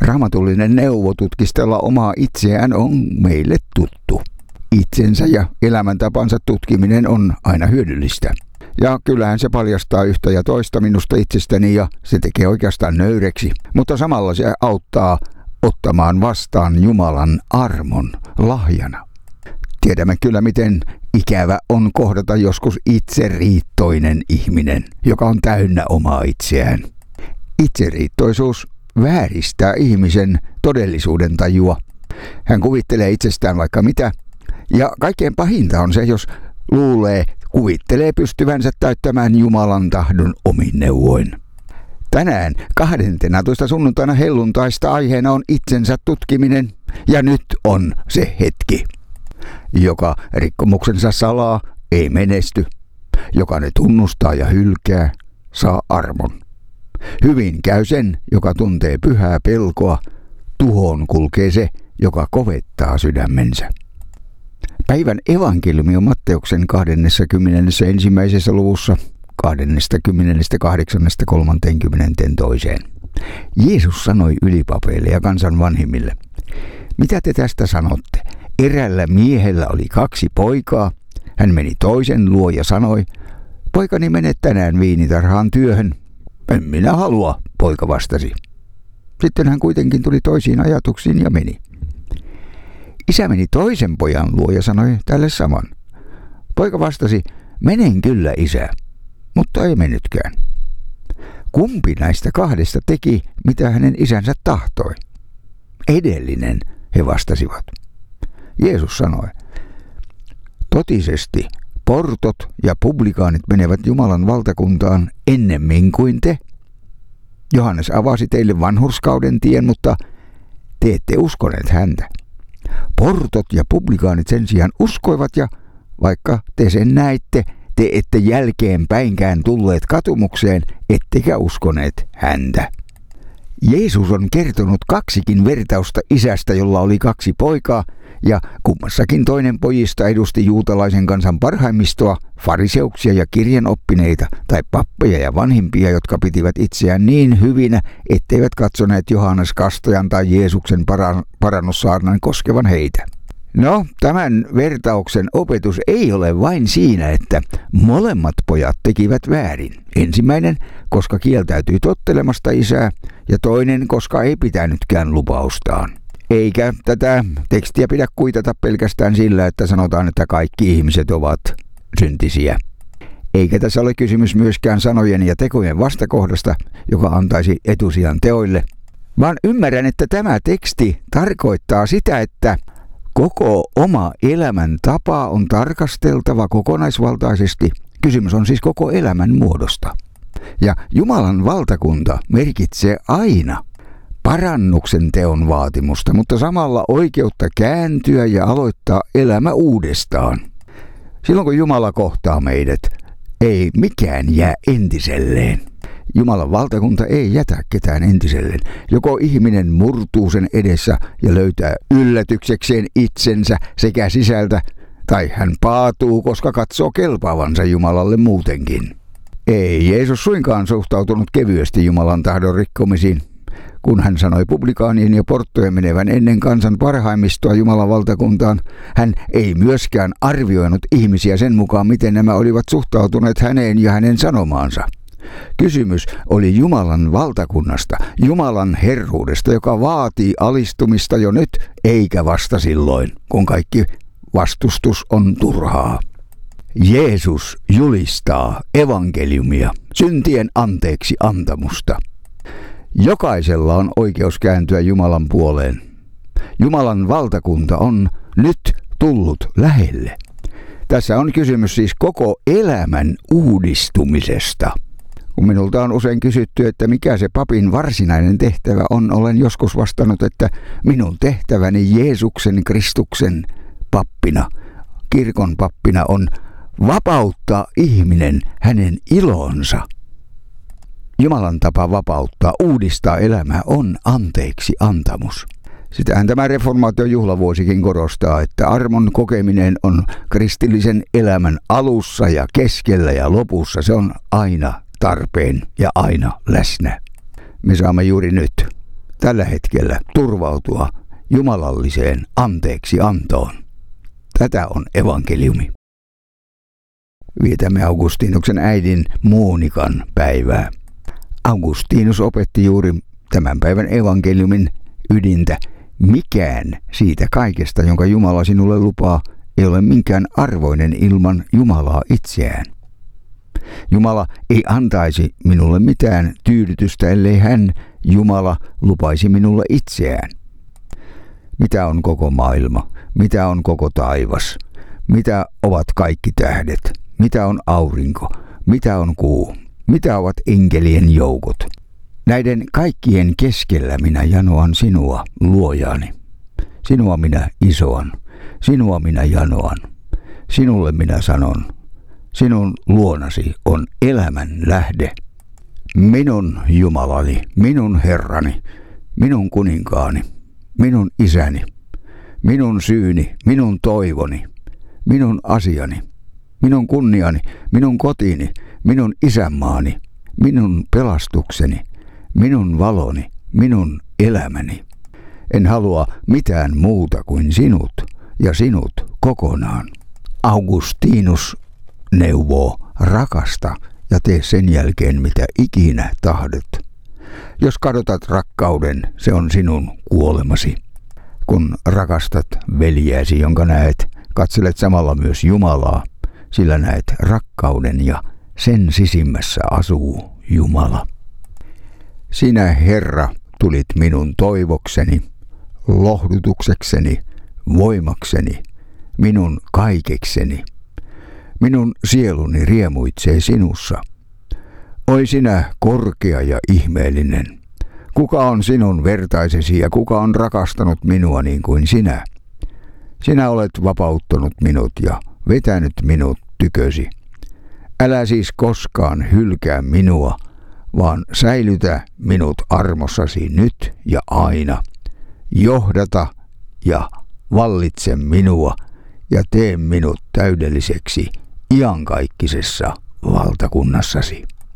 Raamatullinen neuvo tutkistella omaa itseään on meille tuttu. Itsensä ja elämäntapansa tutkiminen on aina hyödyllistä. Ja kyllähän se paljastaa yhtä ja toista minusta itsestäni ja se tekee oikeastaan nöyreksi. Mutta samalla se auttaa ottamaan vastaan Jumalan armon lahjana. Tiedämme kyllä, miten ikävä on kohdata joskus itseriittoinen ihminen, joka on täynnä omaa itseään. Itseriittoisuus vääristää ihmisen todellisuuden tajua. Hän kuvittelee itsestään vaikka mitä, ja kaikkein pahinta on se, jos kuvittelee pystyvänsä täyttämään Jumalan tahdon omin neuvoin. Tänään 12. sunnuntaina helluntaista aiheena on itsensä tutkiminen, ja nyt on se hetki. Joka rikkomuksensa salaa, ei menesty. Joka ne tunnustaa ja hylkää, saa armon. Hyvin käy sen, joka tuntee pyhää pelkoa. Tuhoon kulkee se, joka kovettaa sydämensä. Päivän evankeliumi on Matteuksen 21. luvussa 28.32. Jeesus sanoi ylipapeille ja kansan vanhimmille: mitä te tästä sanotte? Eräällä miehellä oli 2 poikaa. Hän meni toisen luo ja sanoi: poikani, mene tänään viinitarhaan työhön. En minä halua, poika vastasi. Sitten hän kuitenkin tuli toisiin ajatuksiin ja meni. Isä meni toisen pojan luo ja sanoi tälle saman. Poika vastasi: menen kyllä, isä, mutta ei mennytkään. Kumpi näistä 2 teki, mitä hänen isänsä tahtoi? Edellinen, he vastasivat. Jeesus sanoi: totisesti portot ja publikaanit menevät Jumalan valtakuntaan ennemmin kuin te. Johannes avasi teille vanhurskauden tien, mutta te ette uskoneet häntä. Portot ja publikaanit sen sijaan uskoivat, ja vaikka te sen näitte, te ette jälkeenpäinkään tulleet katumukseen, ettekä uskoneet häntä. Jeesus on kertonut 2 vertausta isästä, jolla oli 2 poikaa, ja kummassakin toinen pojista edusti juutalaisen kansan parhaimmistoa, fariseuksia ja kirjanoppineita tai pappeja ja vanhimpia, jotka pitivät itseään niin hyvinä, etteivät katsoneet Johannes Kastajan tai Jeesuksen parannussaarnan koskevan heitä. No, tämän vertauksen opetus ei ole vain siinä, että molemmat pojat tekivät väärin. Ensimmäinen, koska kieltäytyi tottelemasta isää, ja toinen, koska ei pitänytkään lupaustaan. Eikä tätä tekstiä pidä kuitata pelkästään sillä, että sanotaan, että kaikki ihmiset ovat syntisiä. Eikä tässä ole kysymys myöskään sanojen ja tekojen vastakohdasta, joka antaisi etusijan teoille, vaan ymmärrän, että tämä teksti tarkoittaa sitä, että koko oma elämän tapa on tarkasteltava kokonaisvaltaisesti. Kysymys on siis koko elämän muodosta. Ja Jumalan valtakunta merkitsee aina parannuksen teon vaatimusta, mutta samalla oikeutta kääntyä ja aloittaa elämä uudestaan. Silloin kun Jumala kohtaa meidät, ei mikään jää entiselleen. Jumalan valtakunta ei jätä ketään entiselleen. Joko ihminen murtuu sen edessä ja löytää yllätyksekseen itsensä sekä sisältä, tai hän paatuu, koska katsoo kelpaavansa Jumalalle muutenkin. Ei Jeesus suinkaan suhtautunut kevyesti Jumalan tahdon rikkomisiin. Kun hän sanoi publikaanien ja porttojen menevän ennen kansan parhaimmistoa Jumalan valtakuntaan, hän ei myöskään arvioinut ihmisiä sen mukaan, miten nämä olivat suhtautuneet häneen ja hänen sanomaansa. Kysymys oli Jumalan valtakunnasta, Jumalan herruudesta, joka vaatii alistumista jo nyt, eikä vasta silloin, kun kaikki vastustus on turhaa. Jeesus julistaa evankeliumia, syntien anteeksi antamusta. Jokaisella on oikeus kääntyä Jumalan puoleen. Jumalan valtakunta on nyt tullut lähelle. Tässä on kysymys siis koko elämän uudistumisesta. Kun minulta on usein kysytty, että mikä se papin varsinainen tehtävä on, olen joskus vastannut, että minun tehtäväni Jeesuksen Kristuksen pappina, kirkon pappina on vapauttaa ihminen hänen ilonsa. Jumalan tapa vapauttaa, uudistaa elämää on anteeksi antamus. Sitähän tämä reformaation juhlavuosikin korostaa, että armon kokeminen on kristillisen elämän alussa ja keskellä ja lopussa. Se on aina tarpeen ja aina läsnä. Me saamme juuri nyt tällä hetkellä turvautua jumalalliseen anteeksiantoon. Tätä on evankeliumi. Vietämme Augustinuksen äidin Monikan päivää. Augustinus opetti juuri tämän päivän evankeliumin ydintä. Mikään siitä kaikesta, jonka Jumala sinulle lupaa, ei ole minkään arvoinen ilman Jumalaa itseään. Jumala ei antaisi minulle mitään tyydytystä, ellei hän, Jumala, lupaisi minulle itseään. Mitä on koko maailma? Mitä on koko taivas? Mitä ovat kaikki tähdet? Mitä on aurinko? Mitä on kuu? Mitä ovat enkelien joukot? Näiden kaikkien keskellä minä janoan sinua, luojani. Sinua minä isoan. Sinua minä janoan. Sinulle minä sanon. Sinun luonasi on elämän lähde. Minun Jumalani, minun Herrani, minun kuninkaani, minun isäni, minun syyni, minun toivoni, minun asiani, minun kunniani, minun kotiini, minun isänmaani, minun pelastukseni, minun valoni, minun elämäni. En halua mitään muuta kuin sinut ja sinut kokonaan. Augustinus neuvoo, rakasta ja tee sen jälkeen mitä ikinä tahdot. Jos kadotat rakkauden, se on sinun kuolemasi. Kun rakastat veljääsi, jonka näet, katselet samalla myös Jumalaa, sillä näet rakkauden ja sen sisimmässä asuu Jumala. Sinä, Herra, tulit minun toivokseni, lohdutuksekseni, voimakseni, minun kaikekseni. Minun sieluni riemuitsee sinussa. Oi sinä korkea ja ihmeellinen. Kuka on sinun vertaisesi ja kuka on rakastanut minua niin kuin sinä? Sinä olet vapauttanut minut ja vetänyt minut tykösi. Älä siis koskaan hylkää minua, vaan säilytä minut armossasi nyt ja aina. Johdata ja vallitse minua ja tee minut täydelliseksi iankaikkisessa valtakunnassasi.